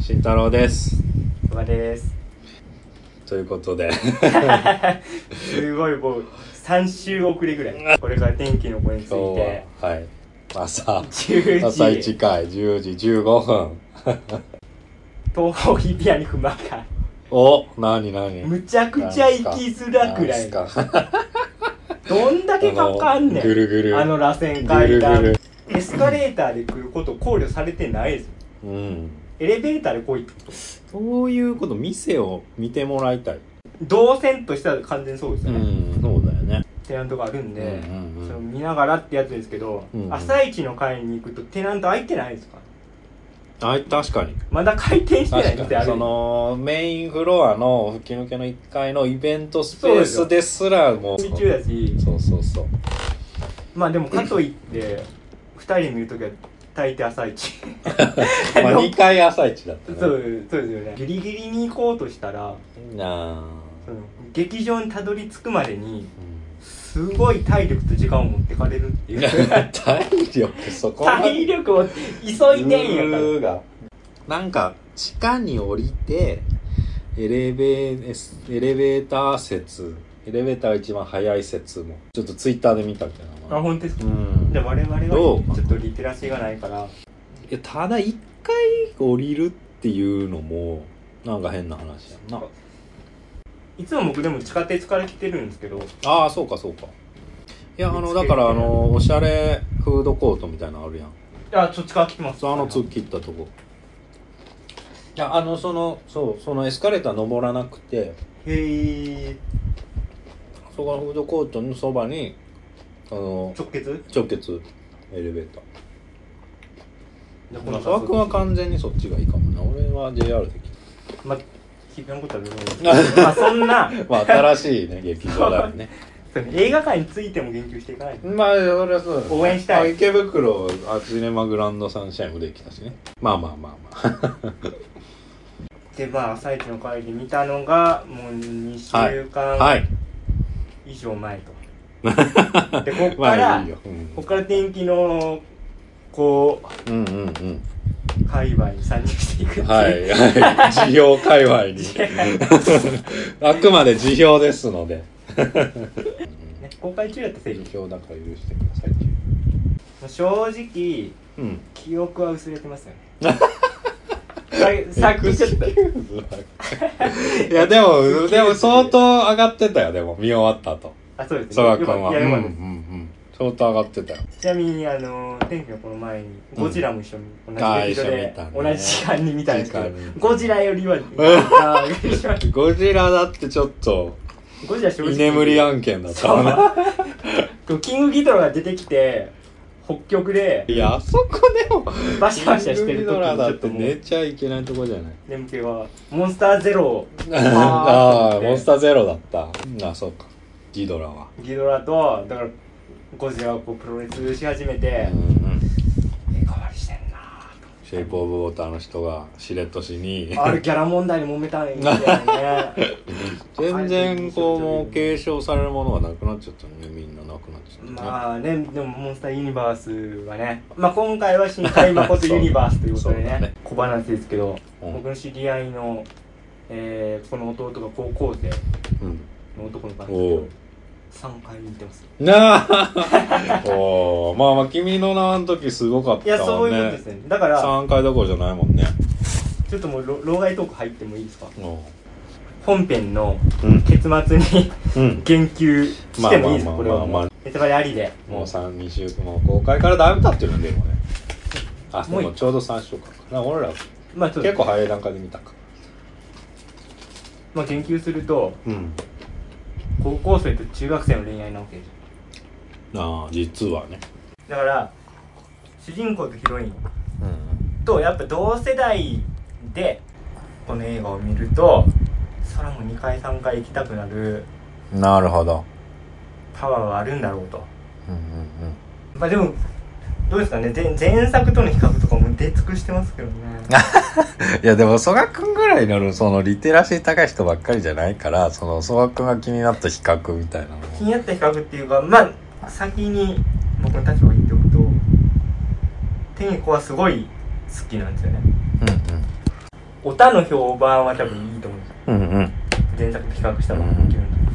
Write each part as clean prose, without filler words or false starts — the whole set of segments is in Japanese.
慎太郎です。 馬です。 ということですごいもう3週遅れぐらい。これから天気の子について、 はい、朝 10時朝1回10時15分東方日比谷に不満がお、何むちゃくちゃ行きづらくらい。どんだけかかんねん。 ぐるぐる螺旋階段ぐるぐるエスカレーターで来ることを考慮されてないですよ。 うん。 エレベーターで来いってこと。 そういうこと、店を見てもらいたい。 動線としては完全にそうですよね。 そうだよね。 テナントがあるんで、それを見ながらってやつですけど、 うんうん、 朝一の会に行くとテナント空いてないですか？ 確かに。 まだ開店してない店ある。 そのメインフロアの吹き抜けの1階のイベントスペースですらもう準備中だし、 そうまあでもかといって2人で見るときは大抵朝一まあ2回朝一だったね。 そうですよね。ギリギリに行こうとしたらその劇場にたどり着くまでにすごい体力と時間を持ってかれるっていう体力、そこまで体力を急いでんやからなんか地下に降りてエレベーター説、エレベーターが一番早い説もちょっとツイッターで見たけどな。 あ、本当ですか？じゃあ我々はちょっとリテラシーがないから。 いや、ただ一回降りるっていうのもなんか変な話やんな。 いつも僕でも地下鉄から来てるんですけど。 ああ、そうか。いや、だからおしゃれフードコートみたいなのあるやん。いや、そっちから来てます。 突っ切ったとこ。いや、そのエスカレーター登らなくて、そこのフードコートのそばに直結エレベーター。佐和君は完全にそっちがいいかもね。俺は JR で来た。 まあ、聞くことはどうもまあそんなまあ新しいね劇場だよね。 映画館についても言及していかないと。 まあ俺はそう応援したい。 池袋シネマグランドサンシャインもできたしね。まあで、まあ朝一の会で見たのがもう2週間以上前と、でこっから天気のこう界隈に参入していくっていう、 辞表界隈にあくまで辞表ですので公開中やったせいで辞表だから許してください。 正直、記憶は薄れてますよねさっきちょっといやでも相当上がってたよ。でも見終わった後。 あ、そうですね。 佐賀君は相当上がってたよ。 ちなみに天気のこの前にゴジラも一緒に同じ劇場で同じ時間に見たんですけど、ゴジラよりはゴジラだってちょっと居眠り案件だったな。 キングギドラが出てきて北極で、 いや、あそこでもバシバシしてる時にちょっともうだって寝ちゃいけないとこじゃない。 眠気はモンスターゼロモンスターゼロだった。そうか。ギドラとだからゴジラをこうプロレスし始めて、変わりしてんなシェイプオブウォーターの人がしれっとしにあるギャラ問題に揉めたんみたいなね全然こうもう継承されるものがなくなっちゃったね。みんななくなっちゃったね。まあね、でもモンスターユニバースはね、まあ今回は新海誠ユニバースということでね小話ですけど、僕の知り合いの、この弟が高校生の男の子なんですけど、3回見てます。 まあ君の名の時すごかったもんね。 いや、そういうことですね。だから 3回どころじゃないもんね。 ちょっともう老害トーク入ってもいいですか？本編の結末に言及してもいいですか？これはネタバレありでもう2週もう公開からだいぶ経ってるんでもね。でもちょうど3週間かな。俺ら結構早い段階で見たか。 まあ言及すると、高校生と中学生の恋愛なわけですよ。 実はね。 だから主人公とヒロインとやっぱ同世代でこの映画を見るとそれはもう2回3回行きたくなる。 なるほど。 パワーはあるんだろうと。まあでもどうですかね、前作との比較とかも出尽くしてますけどねいやでも曽我君ぐらいのそのリテラシー高い人ばっかりじゃないから、その曽我君が気になった比較みたいなの気になった比較っていうか、まあ先に僕の立場を言っておくと天子はすごい好きなんですよね。 オタの評判は多分いいと思うんですよ、うんうん、前作と比較したら、うん、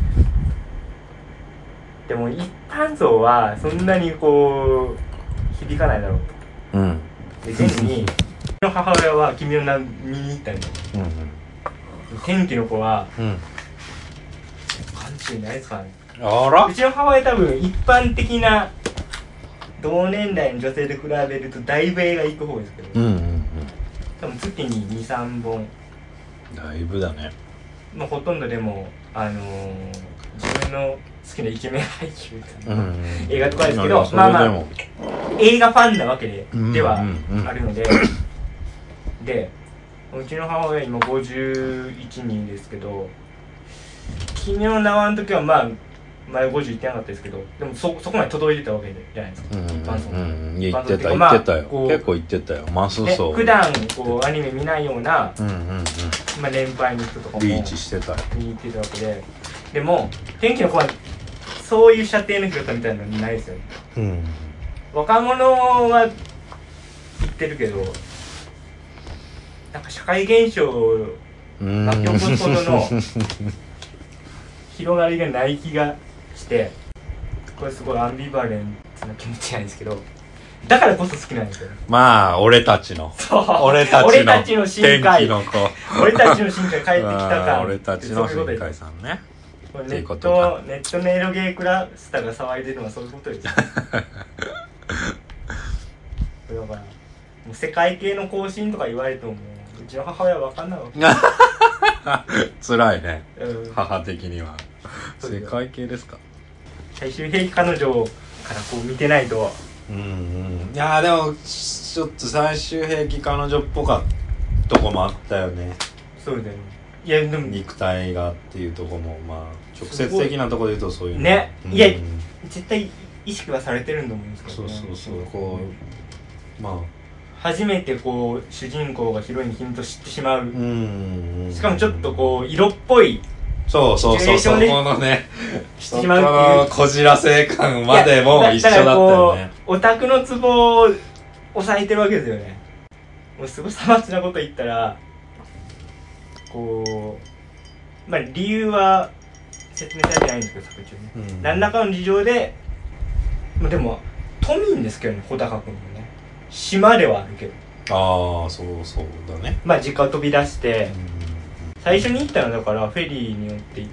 でも一般層はそんなにこう響かないだろうと、うん、で現にの母親は君の名見に行ったんだよ、うんうん、天気の子は、うん、なんていうんじゃないですかね、あらうちの母親多分一般的な同年代の女性と比べるとだいぶ映画行く方ですけど、うんうんうん、多分月に 2,3 本だいぶだね、 まあ、ほとんどでも自分の好きなイケメン俳優とか、うんうん、映画とかですけど、まあまあ映画ファンなわけではあるので、でうちの母親今51人ですけど、君の名はの時はまあ前50言ってなかったですけど、でもそこまで届いてたわけじゃないですか、一般層、 言ってた、まあ、言ってたよ、結構言ってたよ、マス層、 ね、普段こうアニメ見ないような、うんうんうん、まあ、年配の人とかもリーチしてた見に行ってたわけで、でも天気の子はそういう射程の広さみたいなのないですよね、うん、若者は言ってるけど、なんか社会現象を巻き起こすほどの広がりがない気がして、これすごいアンビバレントな気持ちなんですけど、だからこそ好きなんですよ。 まあ俺たちの俺たちの深海俺たちの深海帰ってきたか俺たちの深海さんね、 ネットのエロゲークラスターが騒いでるのはそういうことですよだからもう世界系の更新とか言われても、うちの母親は分かんないわけ辛いね、うん、母的には世界系ですか。 最終兵器彼女からこう見てないと、 うんうん、いやでもちょっと最終兵器彼女っぽかったとこもあったよね。 そうだよね。いやでも肉体がっていうとこもまあ直接的なところで言うとそういうね、うん、いや絶対意識はされてるんだと思うんですけどね。 そうこうまあ初めてこう主人公がヒロインのヒント知ってしまう、しかもちょっとこう色っぽいそうこのねしてしまうっていうこのこじらせ感までも一緒だったよね。 オタクのツボを抑えてるわけですよね。もうすごいさまつなこと言ったらこうまあ理由は説明されてないんですけど作中ね、何らかの事情ででも都民ですけどね、穂高君もね島ではあるけど、 ああそうだね、 まあ実家を飛び出して、最初に行ったのだからフェリーに乗って行って、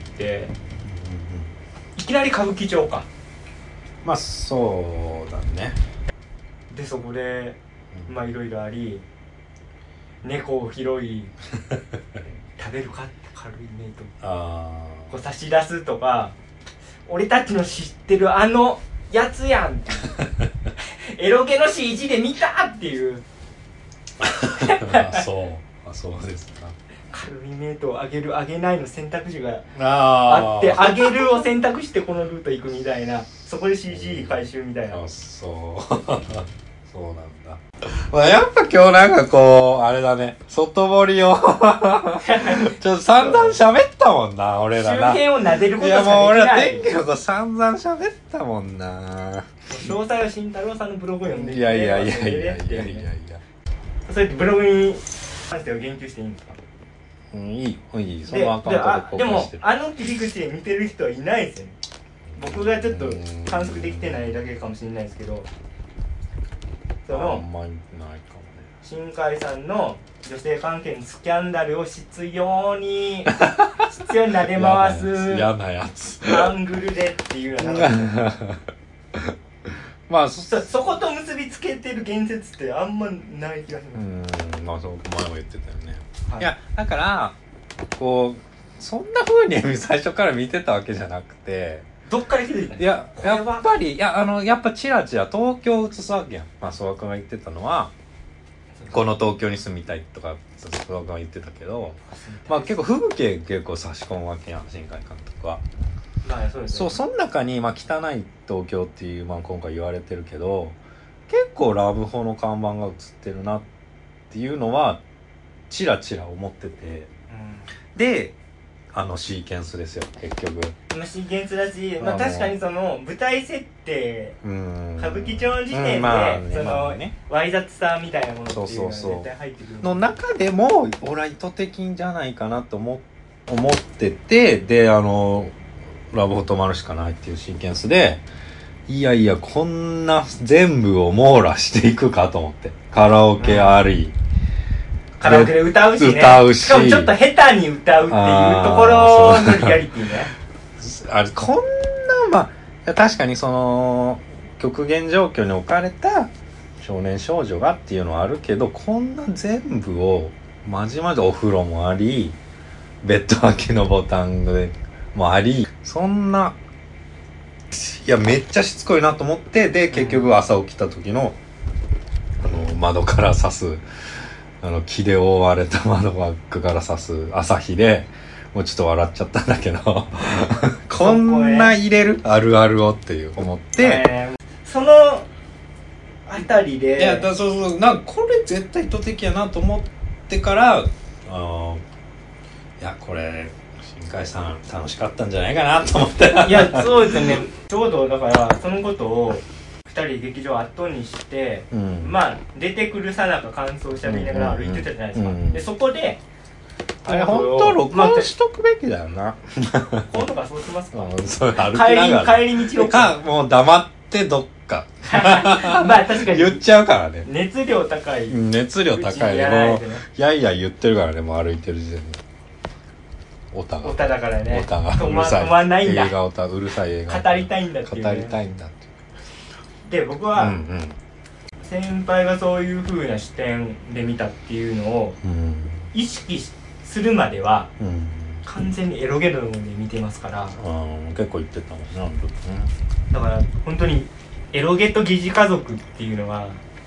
いきなり歌舞伎町か、 まあそうだね。 でそこでまあいろいろあり、猫を拾い食べるかって軽いねとこう差し出すとか、俺たちの知ってるあのやつやんエロゲの CG で見たっていうそうですか。 カルミネートを上げる上げないの選択肢があって、上げるを選択してこのルート行くみたいな、そこで CG 回収みたいな、 そうなんだ。まあ、やっぱ今日なんかこうあれだね、外堀をちょっと散々喋ったもんな俺らな。 周辺を撫でることしかできない。 いやもう俺ら天気のこと散々喋ったもんな。 詳細は慎太郎さんのブログを読んでいやいやそれってブログに関しては言及していいんですか。 いいそのアカウントで公開してる。 でもあの切り口で見てる人はいないですよね。僕がちょっと観測できてないだけかもしれないですけど、そのあんまりないかもね。 新海さんの女性関係のスキャンダルを執拗に撫で回す嫌なやつアングルでっていうのはまあそこと結びつけてる言説ってあんまない気がします。まあそう前も言ってたよね、はい、いやだからこうそんな風に最初から見てたわけじゃなくて、 どっから気づいたの？ いややっぱりやっぱチラチラ東京を映すわけやん。まあ曽我君が言ってたのはこの東京に住みたいとか曽我君が言ってたけど、まあ結構風景結構差し込むわけやん新海監督は。 そうですね、 その中に、まあ、汚い東京っていう、まあ、今回言われてるけど結構ラブホの看板が映ってるなっていうのはチラチラ思ってて、でシーケンスですよ結局。 まあ、シーケンスだし、まあ、確かにその舞台設定、歌舞伎町の時点で、その、わい雑さみたいなものっていうのは絶対入ってくるの中でも俺は意図的じゃないかなと思ってて、でラブホ泊まるしかないっていうシーケンスで、いやいやこんな全部を網羅していくかと思って、カラオケあり、 カラオケで歌うしね。しかもちょっと下手に歌うっていうところのリアリティね。 あれこんな、まあ確かにその極限状況に置かれた少年少女がっていうのはあるけど、こんな全部をまじまじお風呂もあり、ベッド開けのボタンもあり、そんな、いやめっちゃしつこいなと思って、で結局朝起きた時の窓から差す木で覆われた窓バッグから差す朝日でもうちょっと笑っちゃったんだけどこんな入れるあるあるをっていう思って、 そのあたりで、 いやそうなんかこれ絶対意図的やなと思ってから、いやこれ新海さん楽しかったんじゃないかなと思って。 いやそうですよね。ちょうどだからそのことを2人劇場後にして、まあ出てくるさなか感想をしゃべりながら歩いてたじゃないですか。でそこであれ本当録音しとくべきだよな。 今度からそうしますか。 そう歩きながら帰り道かもう黙ってどっかまあ確かに言っちゃうからね。 熱量高いでもやいや言ってるからね、もう歩いてる時点で。オタだからね。 オタがうるさい。 止まんないんだ。 映画オタ、うるさい映画。 語りたいんだっていう、ね。 語りたいんだって。 で僕は、先輩がそういう風な視点で見たっていうのを意識するまでは、完全にエロゲドで見てますから。 結構言ってたもんね。 だから本当にエロゲと疑似家族っていうのは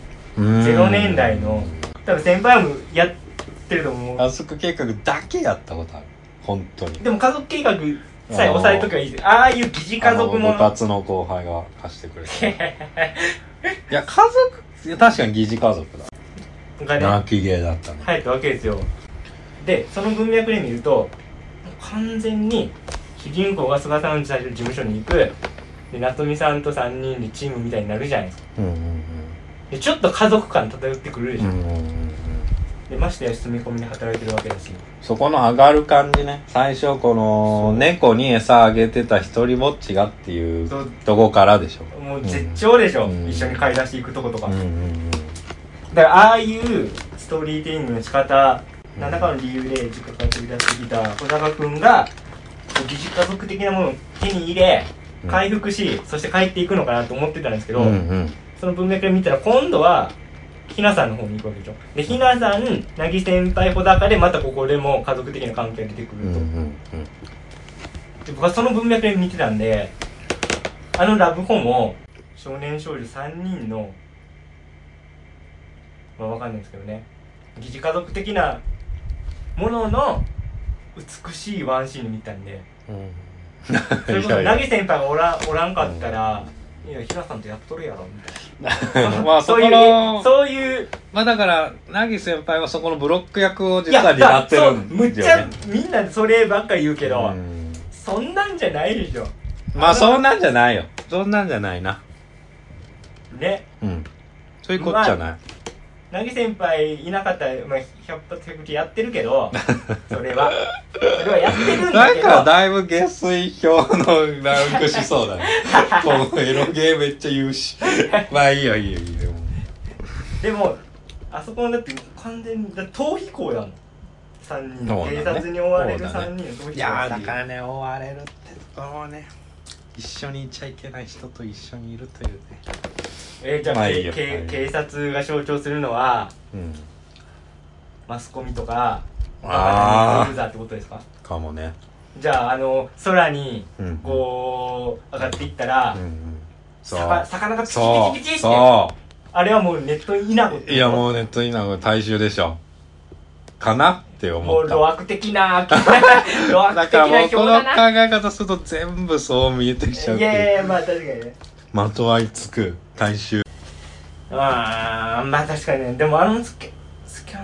0年代の多分先輩もやってると思う。 家族計画だけやったことある。本当に。 でも家族計画さえ押さえとけばいいです。ああいう疑似家族も部活の後輩が貸してくれていや家族、確かに疑似家族だ。泣き芸だったね。 入ったわけですよ。でその文脈で見ると完全に主人公が菅さんの最初の事務所に行くで、夏美さんと3人でチームみたいになるじゃないですか。でちょっと家族感漂ってくるでしょ。でましてや住み込みで働いてるわけだし、 そこの上がる感じね。最初この猫に餌あげてた一人ぼっちがっていうとこからでしょ。 もう絶頂でしょ、一緒に買い出していくとことか、だからああいうストーリーテリングの仕方、何らかの理由で実家から飛び出してきた小坂君が疑似家族的なものを手に入れ回復し、そして帰っていくのかなと思ってたんですけど、その文脈で見たら今度はひなさんの方に行くわけでしょ。でひなさん、なぎ先輩小高でまたここでも家族的な関係が出てくると、で僕はその文脈で見てたんで、あのラブホも少年少女3人のまあわかんないですけどね、疑似家族的なものの美しいワンシーンで見たんで、それこそなぎ先輩がおらんかったら、いやひなさんとやっとるやろみたいなまあそういうまあだからなぎ先輩はそこのブロック役を実は担ってるんむっちゃみんなそればっかり言うけど、そんなんじゃないでしょ。 まあそんなんじゃないよ。そんなんじゃないなね。 そういうことじゃない。 なぎ先輩いなかったら、まあ、100発100中やってるけどそれはやってるんだけど、 なんかだいぶ下水表のランクしそうだねこのエロゲーめっちゃ言うしまあいいよでもあそこのだって完全に逃避行だもん。3人、警察に追われる3人の逃避行。 いやだからね、追われるってところね、一緒にいちゃいけない人と一緒にいるというね。 じゃあ、まあ警察が象徴するのは、マスコミとかユーザーってことですか？ かもね。 じゃあ空にこう上がっていったら、魚がピチピチピチって、あれはもうネットイナゴってこと？ いやもうネットイナゴ大衆でしょかなって思った。 もう露悪的なだからもうこの考え方すると全部そう見えてきちゃうっていう。 いやまあ確かにね、 まとわりつく大衆。 まあ確かにね。でもスキャン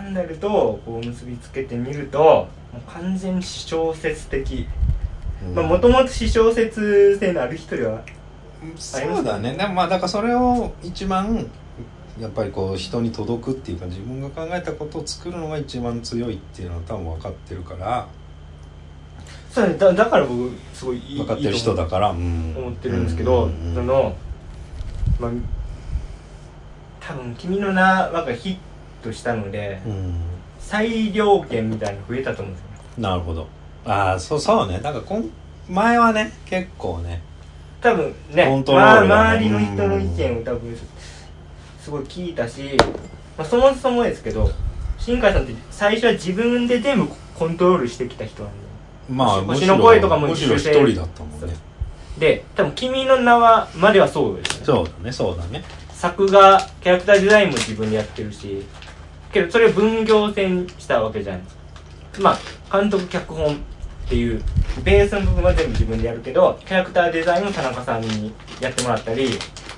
ンダルとこう結びつけてみるともう完全に私小説的、もともと私小説性のある人ではそうだね。でもまあだからそれを一番やっぱりこう人に届くっていうか自分が考えたことを作るのが一番強いっていうのは多分分かってるから。 そうね、だから僕すごいいい分かってる人だから思ってるんですけど、そのまあ多分「君の名は」がヒットしたので、裁量権みたいなの増えたと思うんですよ。 なるほど。ああ、そうね。だから前はね結構ね多分ね、周りの人の意見を多分すごい聞いたし、そもそもですけど新海さんって最初は自分で全部コントロールしてきた人なんで、星の声とかもむしろ一人だったもんね。 で多分「君の名は」まではそうですね。 そうだね。 作画キャラクターデザインも自分でやってるし、けどそれを分業線したわけじゃないですか。監督脚本っていうベースの部分は全部自分でやるけど、キャラクターデザインを田中さんにやってもらったり、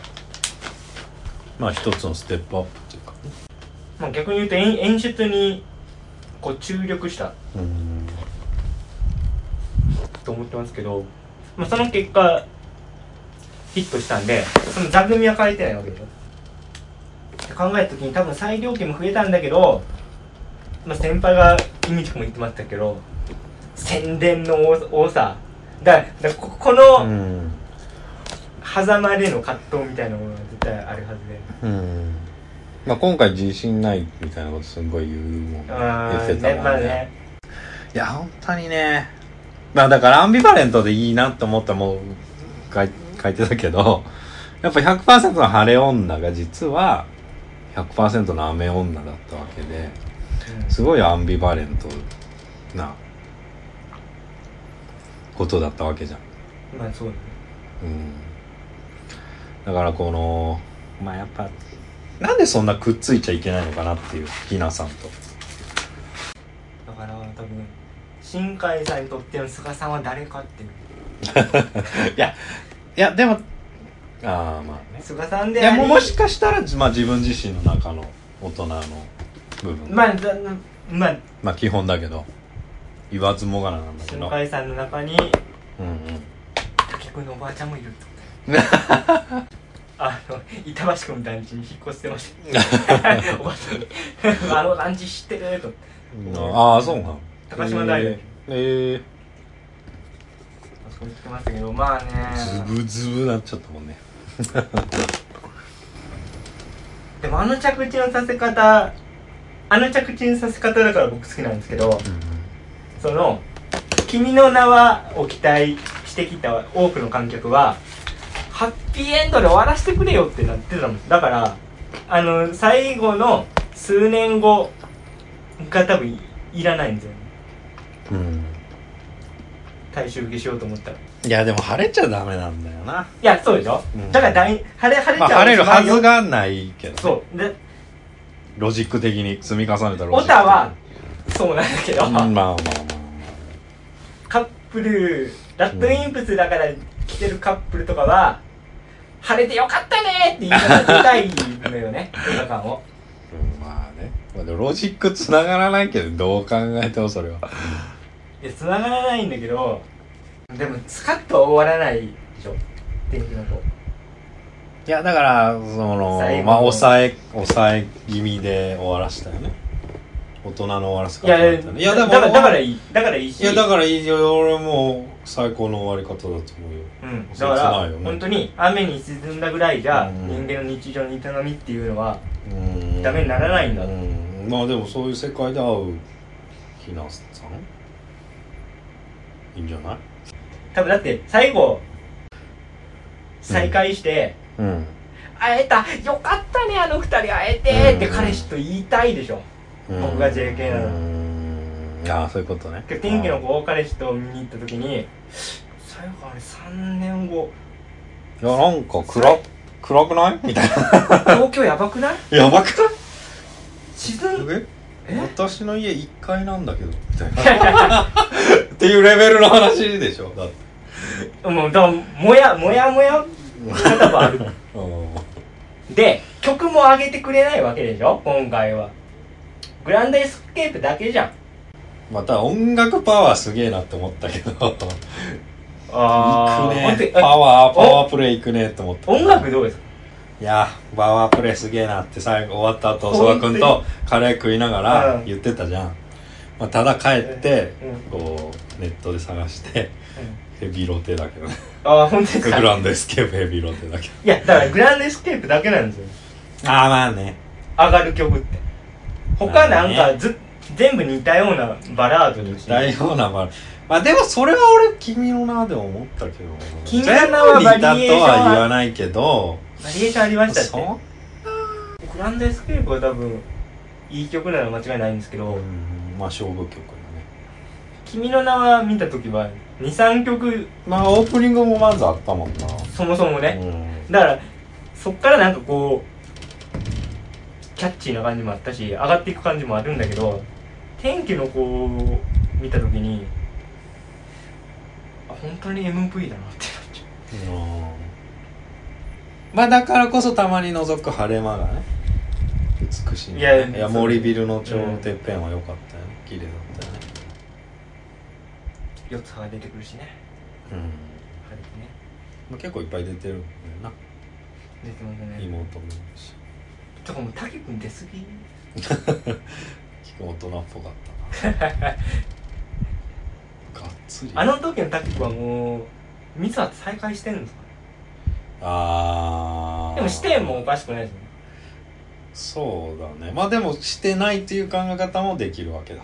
一つのステップアップっていうかね、 逆に言うと演出にこう注力したと思ってますけど、その結果ヒットしたんで、その座組は変えてないわけでしょって考えた時に、多分裁量権も増えたんだけど、先輩が意味とかも言ってましたけど、宣伝の多さだこの狭間での葛藤みたいなものが絶対あるはずで、 今回自信ないみたいなことすごい言うもんね。言ってたもんね。いや本当にね、だからアンビバレントでいいなって思ったもん書いてたけど、やっぱ 100% の晴れ女が実は 100% の雨女だったわけで、すごいアンビバレントなことだったわけじゃん。 そうだね。 だからこのやっぱなんでそんなくっついちゃいけないのかなっていう、ひなさんと。 だから多分新海さんにとっての菅さんは誰かっていういやでも菅さんであり、 もしかしたら自分自身の中の大人の部分基本だけど言わずもがななんだけど、 新海さんの中に竹君のおばあちゃんもいるってこと板橋君の団地に引っ越してましたおばあちゃんに団地知ってると。 そうなの。 高島大学あそこに来てましたけど、 ズブズブなっちゃったもんねでも着地のさせ方だから僕好きなんですけど、その「君の名は」を期待してきた多くの観客はハッピーエンドで終わらせてくれよってなってたんです。だから最後の数年後が多分いらないんですよね。大衆受けしようと思ったら。 いやでも晴れちゃダメなんだよな。 いやそうでしょ、だから晴れちゃう、 晴れるはずがないけど、ね、 そうでロジック的に積み重ねたロジック的にオタはそうなんだけど、カップルラッドインプスだから来てるカップルとかは、晴れてよかったねって言い方出たいのよね映画館を。 でもロジックつながらないけど、どう考えてもそれは。 いやつながらないんだけど、でもスカッとは終わらないでしょ天気の子。 いやだから抑え気味で終わらしたよね。大人の終わらせ方だったね。だからいいし。いやだからいいよ。俺も最高の終わり方だと思うよ。 だから本当に雨に沈んだぐらいじゃ人間の日常の営みっていうのはダメにならないんだ。 でもそういう世界で会うひなさんいいんじゃない？ 多分だって最後再会して、会えたよかったねあの二人会えてって彼氏と言いたいでしょ。僕が JK なの。 そういうことね。 天気の子彼氏と見に行った時に最後あれ3年後、 いやなんか暗くないみたいな。 東京やばくない？ やばくない？ 私の家1階なんだけどみたいなっていうレベルの話でしょ。だってもうだからもや方もあるで曲も上げてくれないわけでしょ今回は。 グランドエスケープだけじゃん。 また音楽パワーすげえなって思ったけどあいくね、パワープレイいくねって思った。 音楽どうですか？ いやパワープレイすげえなって最後終わった後曽我君とカレー食いながら言ってたじゃん、まあ、ただ帰ってこうネットで探してヘビロテだけどね。 ああ本当ですか？ グランドエスケープヘビロテだけど。 いやだからグランドエスケープだけなんですよ。 ああまあね、 上がる曲って他なんか全部似たようなバラードだし。 似たようなバラード。まあでもそれは俺君の名で思ったけど、 君の名はバリエーション全部似たとは言わないけどバリエーションありましたって。 そんなグランドエスケープは多分いい曲なのは間違いないんですけど、 まあ勝負曲だね。 君の名は見た時は 2,3 曲まあオープニングもまずあったもんな、 そもそもね、だからそっからなんかこうキャッチーな感じもあったし上がっていく感じもあるんだけど、天気の子を見た時に本当に MV だなってなっちゃう。 まあだからこそたまに覗く晴れ間がね美しい、ね、いや森ビルの頂のてっぺんは良かったよね、綺麗だったよね。 四つ葉が出てくるしね、晴れてね、 まあ、結構いっぱい出てるんだよな。 出てますね。 妹もいるし。 ちょっともうタケ君出すぎ結構大人っぽかったながっつり。 あの時のタケ君はもう水は再開してるんですかね。 あーでもしてもおかしくないですね。 そうだね。まあでもしてないっていう考え方もできるわけだ。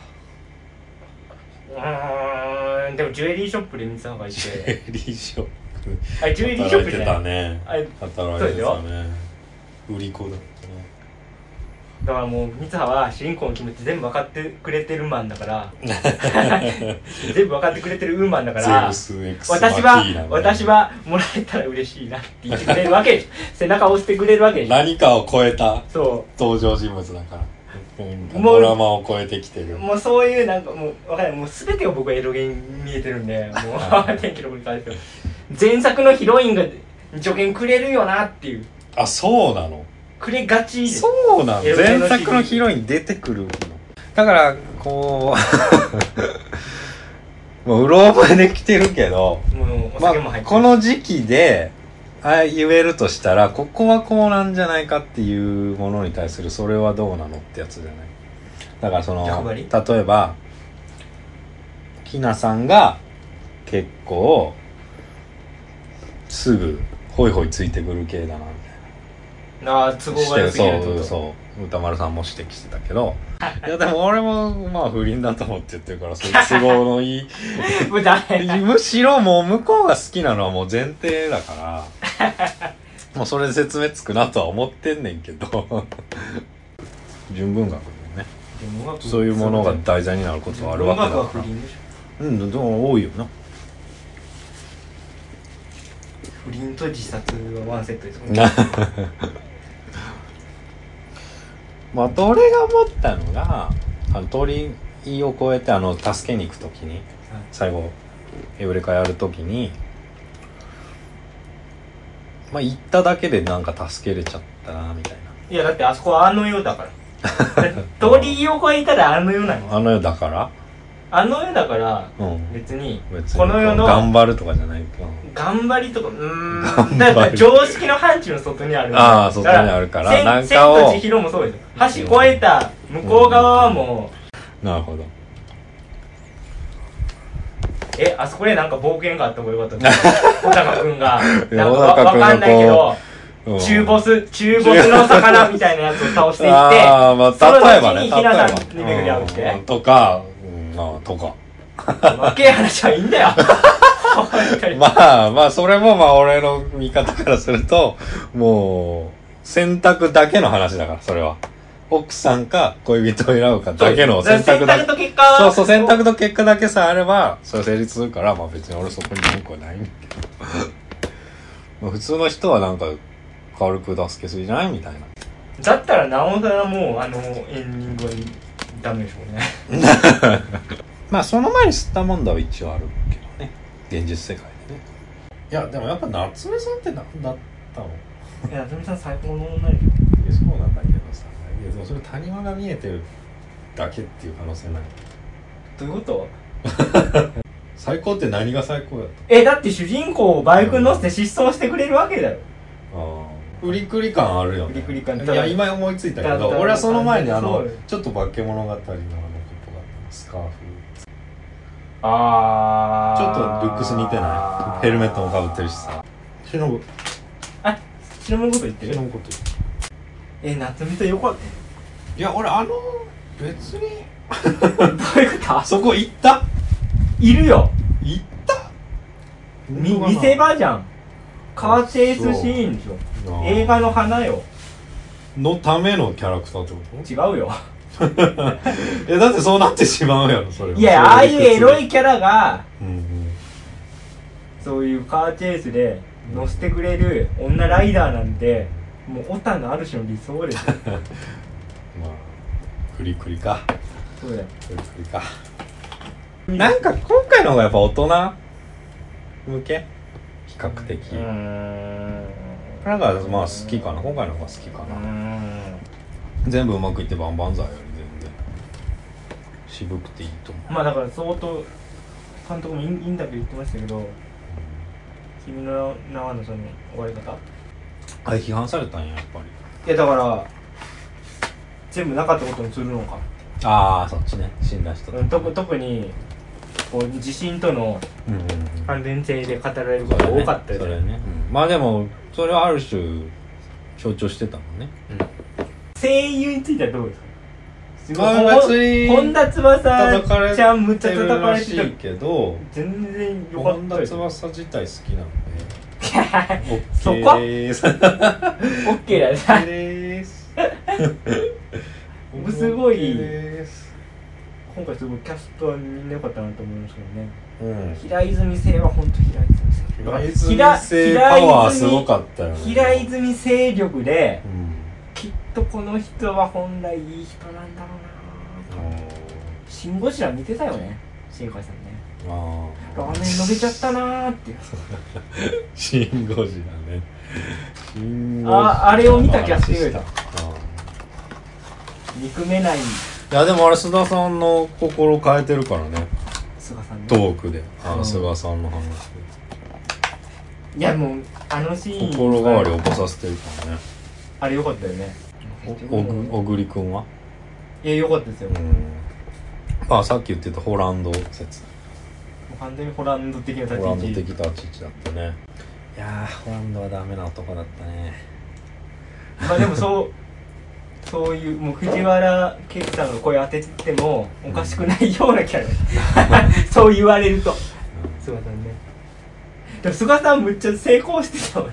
でもジュエリーショップで水葉がいて、 ジュエリーショップあれジュエリーショップじゃない、 働いてたね。働いてたね。売り子だったね。 だからもう水葉は主人公の気持ち全部分かってくれてるマンだから全部分かってくれてるウーマンだから私はもらえたら嬉しいなって言ってくれるわけでしょ背中を押してくれるわけでしょ。 何かを超えた登場人物だからドラマを超えてきてる。 もうそういうなんかもう分かんない、もう全てを僕はエロゲに見えてるんで、もう天気の子に関しては前作のヒロインが助言くれるよなっていう。 あ、そうなの？ くれがちです。 そうなの？前作のヒロイン出てくるの？だからこうもううろ覚えできてるけど、 もうお酒も入ってる、 この時期で言えるとしたらここはこうなんじゃないかっていうものに対するそれはどうなのってやつじゃない。だからその例えばきなさんが結構すぐホイホイついてくる系だなみたいな。 ああ都合が良すぎるってこと。 そう歌丸さんも指摘してたけどいやでも俺もまあ不倫だと思って言ってるからそういう都合のいいむしろもう向こうが好きなのはもう前提だからもうそれで説明つくなとは思ってんねんけど純文学でねそういうものが題材になることはあるわけだから。 文学は不倫でしょ。 うんでも多いよな。 不倫と自殺はワンセットですもんねまあ俺が思ったのが鳥居を越えて助けに行くときに、最後エウレカやるときにまあ行っただけでなんか助けれちゃったなみたいな。 いやだってあそこはあの世だから鳥居を越えたらあの世なの。 あの世だからあの世だから、別にこの世の頑張るとかじゃないけど頑張りとかだから常識の範疇の外にある。 ああ外にあるからなんかを千と千尋もそうですよ。橋越えた向こう側はもう、なるほど。 あそこでなんか冒険があった方がよかった小高くんがなんかわかんないけど中ボスの魚みたいなやつを倒していってああまあ例えばね、 その後にひなさんに巡り合うってとかとかわけ話はいいんだよまあそれもまあ俺の見方からするともう選択だけの話だから、それは奥さんか恋人を選ぶかだけの選択だけ。そう選択と結果だけさあればそれ成立するから、まあ別に俺そこに文句はないんだけどまあ普通の人はなんか軽く助けすぎじゃないみたいな。 だったらなおさらもうエンディングはダメでしょうねまあその前に吸ったもんだは一応あるけどね、現実世界でね。いやでもやっぱ夏目さんって何だったの？ いや夏目さん最高の女でしょ。 いやそうなんだけどさ、いやでもそれ谷間が見えてるだけっていう可能性ない？ どういうこと？ 最高って何が最高やっだって主人公をバイクに乗せて失踪してくれるわけだよ。 た？フリクリ感あるよね。 フリクリ感。 いや今思いついたけど、俺はその前にちょっと化け物語のことがあった、スカーフ。ちょっとルックス似てない？ヘルメットもかぶってるしさ。忍のこと言ってる？ 忍のこと言ってる。 夏美とよかった。 いや俺別にどういうこと？ そこ行った？ いるよ。 行った？ 見せ場じゃん。カーチェイスシーンでしょ。映画の花よのためのキャラクターってこと？ 違うよ。 だってそうなってしまうやろそれは。 いや、ああいうエロいキャラが、 うんうん、 そういうカーチェイスで乗せてくれる女ライダーなんてもうオタのある種の理想ですよ。 まあクリクリか。 そうだよ。 クリクリか。なんか今回の方がやっぱ大人向け比較的。だからまあ好きかな。今回の方が好きかな。全部うまくいってバンバンザーより全然渋くていいと思う。 まあだから相当監督もインタビュー言ってましたけど、君の名はのその終わり方あれ批判されたんややっぱり。 いやだから全部なかったことにするのか。 ああそっちね、死んだ人と特にこう地震との関連性で語られることが多かったよね。 それね、まあでもそれはある種象徴してたもんね、 声優についてはどうですか？ 別に本田翼ちゃんむっちゃ叩かれてるけど、 全然よかった。 本田翼自体好きなのでそこ OK です OK だね。 OK ですすごいです今回すごいキャストはみんな良かったなと思いますけどね、平泉聖は本当平泉聖パワーすごかったよね。 平泉聖力で、きっとこの人は本来いい人なんだろうな。シン・ゴジラ見てたよね、新海さんね。ラーメン伸びちゃったなーってシン・ゴジラね。 あれを見た気がしてた。憎めない。いやでもあれ須田さんの心変えてるからね、 菅さんね、 トークで菅さんの話で。 いやもうあのシーン心変わり起こさせてるからね。 あれ良かったよね。 小栗くんは？ 良かったですよ。 まあさっき言ってたホランド説。 もう完全にホランド的な立ち位置。 ホランド的立ち位置だったね。いやーホランドはダメな男だったね。 まあでもそういうもう藤原啓治さんが声当ててもおかしくないようなキャラそう言われると、菅さんね。でも菅さんむっちゃ成功してた俺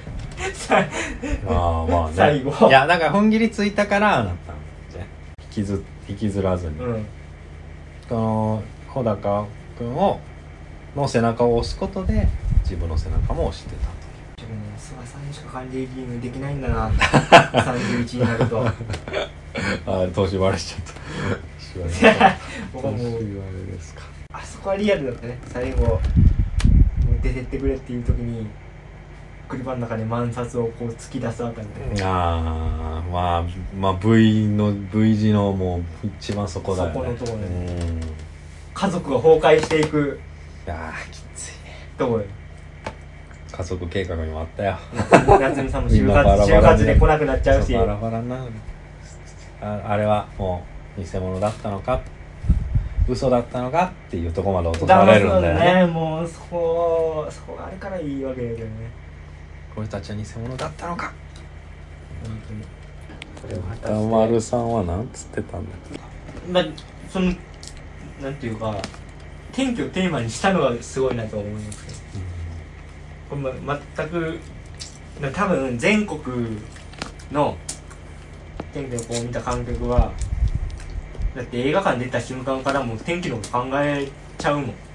まあね、 最後いやだから踏ん切りついたからなったんじゃ引きずらずに、この穂高君の背中を押すことで自分の背中も押してたと。 でも菅さんにしか管理できないんだな31になると投資割れしちゃった僕はもう言われですか。 あそこはリアルだったね。最後もう出てってくれっていう時に車の中で万札をこう突き出すあたりで、 まあ V 字のもう一番そこだよね。 そこのところね、家族が崩壊していく。 いやきついね。 どこよ。 家族計画にもあったよ。 夏美さんも就活で来なくなっちゃうし、 バラバラな。あれはもう偽物だったのか嘘だったのかっていうところまで落とされるんだよね。 もうそこがあるからいいわけだけどね。 これたちは偽物だったのか。 本当にそれを果たして歌丸さんはなんつってたんだっけ。 まあそのなんていうか転居をテーマにしたのはすごいなと思いますけど、これ全く多分全国の天気をこう見た観客はだって映画館出た瞬間からもう天気のこと考えちゃうもん。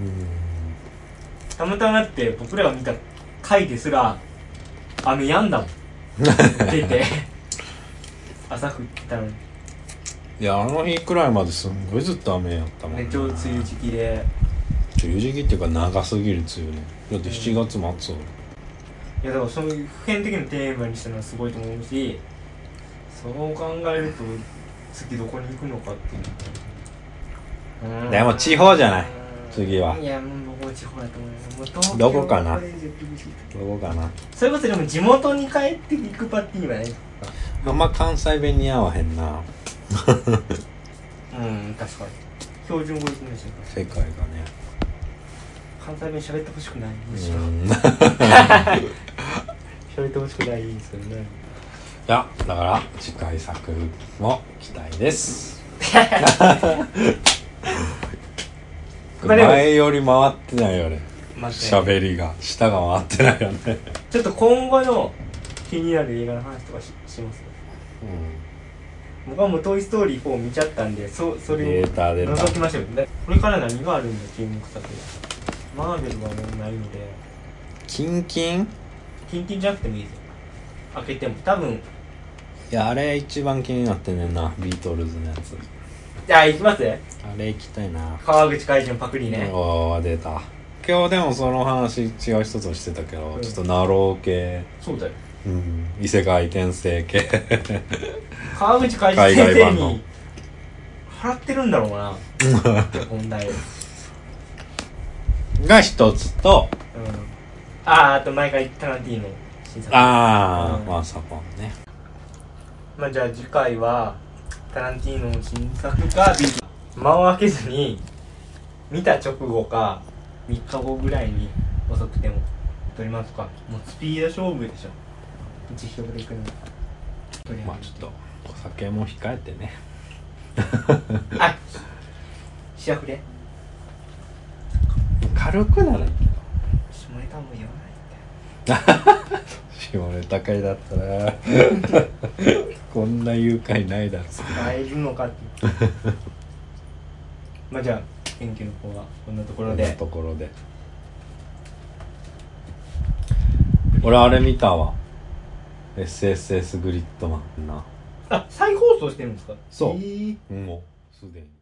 たまたまだって僕らが見た回ですら雨やんだもん出て朝降ってたのに。 いやあの日くらいまですんごいずっと雨やったもんね。 ちょうど梅雨時期で、 梅雨時期っていうか長すぎる梅雨ね。だって7月末、 いやだからそういう普遍的なテーマにしたのはすごいと思うし、そう考えると次どこに行くのかっていうでも地方じゃない次は。 いやもう僕も地方だと思います。 どこかなどこかな。 それこそでも地元に帰っていくパティはね、 あんま関西弁に合わへんな。 うん確かに標準語ですね。 世界がね関西弁喋ってほしくない。むしろ喋ってほしくないですよね。 いやだから次回作も期待です。前より回ってないよね。喋りが舌が回ってないよね。 ちょっと今後の気になる映画の話とか します。僕はもうトイストーリー4見ちゃったんで、それを覗きましょう。これから何があるんだ注目作。マーベルはもうないので。 キンキンじゃなくてもいいですよ。開けても多分。 いやあれ一番気になってんねんな、ビートルズのやつ。 じゃあ行きます。 あれ行きたいな。 川口海人パクリね。 おー出た。今日でもその話違う人としてたけど、ちょっとナロー系。 そうだよ。 異世界転生系。 川口海人先生に払ってるんだろうな。問題が一つと、 あと前からタランティーノ新作。 まさかね。 まあじゃあ次回はタランティーノの新作か間を空けずに見た直後か3日後ぐらいに遅くても撮りますか。もうスピード勝負でしょ。実況でいくの。 まあちょっとお酒も控えてね。 あ、シャフレ軽くならいいけど。 下ネタも言わないって。 下ネタ会だったな。こんな誘拐ないだろ。 使えるのかって。まあじゃあ研究の方はこんなところで。 俺あれ見たわ。SSS グリッドマンな。 あ、再放送してるんですか。 そう。もうすでに。